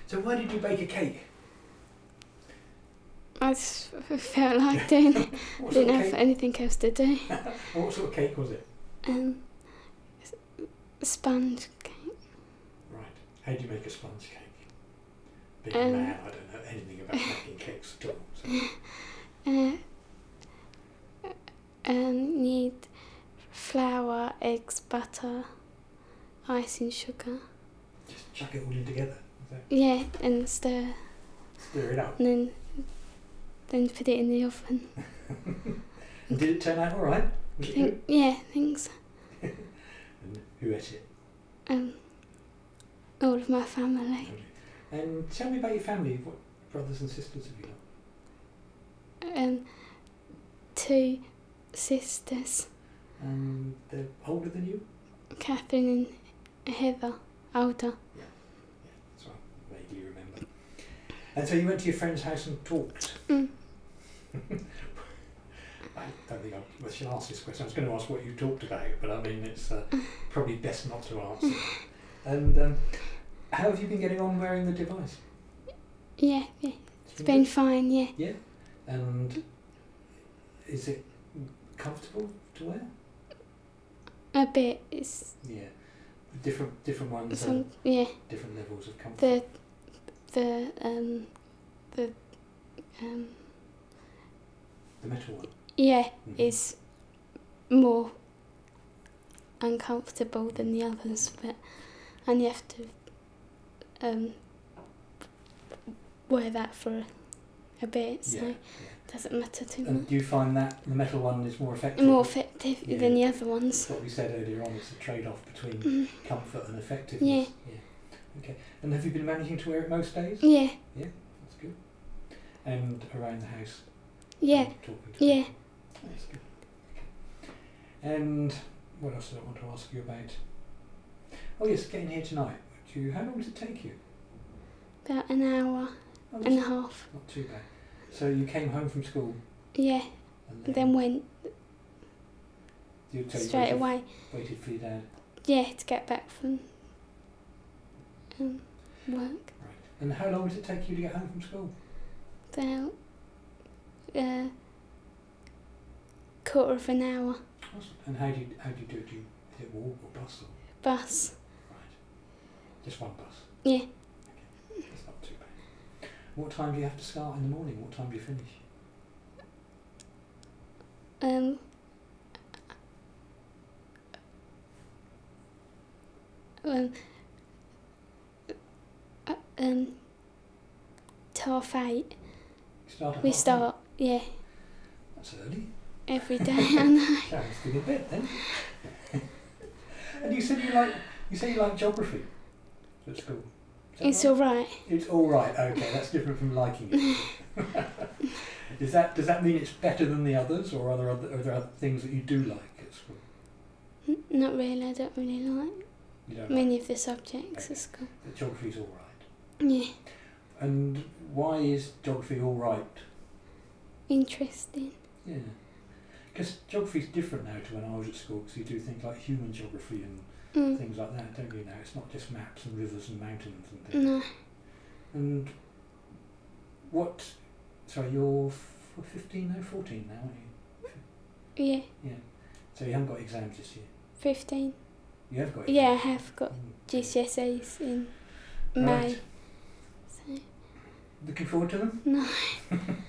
So why did you bake a cake? I just felt like doing it. What Didn't sort of have cake? anything else to do. What sort of cake was it? Sponge cake. Right. How do you make a sponge cake? Being a man, I don't know anything about making cakes at all. So. Need flour, eggs, butter, icing, sugar. Just chuck it all in together. Is that, Yeah, and stir. stir it up. And then put it in the oven. And did it turn out all right? Was it good? Yeah, I think so. And who ate it? All of my family. And tell me about your family. What brothers and sisters have you got? 2 sisters, And they're older than you? Catherine and Heather, older. Yeah, that's what I vaguely remember. And so you went to your friend's house and talked? Mm. I don't think I should ask this question. I was going to ask what you talked about, but I mean, it's probably best not to answer. And how have you been getting on wearing the device? Yeah. It's been good? fine, yeah. Yeah? And is it comfortable to wear? A bit. It's Yeah. Different ones some, have yeah. different levels of comfort. The metal one? yeah, Mhm. is more uncomfortable than the others, and you have to wear that for a bit, so Yeah, it doesn't matter too And much. do you find that the metal one is more effective? More effective Yeah. than the other ones. What we said earlier on, it's a trade-off between comfort and effectiveness. Yeah. Okay. And have you been managing to wear it most days? Yeah. That's good. And around the house? Yeah. Talking to Yeah. people? That's good. Okay. And what else did I want to ask you about? Oh yes, getting here tonight. How long does it take you? About an hour Oh, and a that's half. not too bad. So you came home from school Yeah. and Then went you straight away. Waited for your dad. Yeah, to get back from work. Right. And how long does it take you to get home from school? About quarter of an hour. Awesome. And how do you do it? Is it walk or bus or? Bus. Right. Just one bus. Yeah. Okay. That's not too bad. What time do you have to start in the morning? What time do you finish? To 8:30. Start at We half start, yeah, eight? That's early. every day. I know. Sounds good in bed then. And you said you like geography at school. It's right? all right. It's all right. Okay, that's different from liking it. Does that mean it's better than the others, or are there other things that you do like at school? Not really. I don't really like You don't many like of the subjects Okay. at school. but geography's all right. Yeah, And why is geography all right? interesting. Yeah, because geography's different now to when I was at school. Because you do things like human geography and things like that, don't you? Now it's not just maps and rivers and mountains and things. No, And what? Sorry, you're 15 now, 14 now, aren't you? yeah, Yeah. So you haven't got exams this year. 15. You have got. Yeah, I exams. have got Mm. GCSEs in May. Right. So, Looking forward to them. no.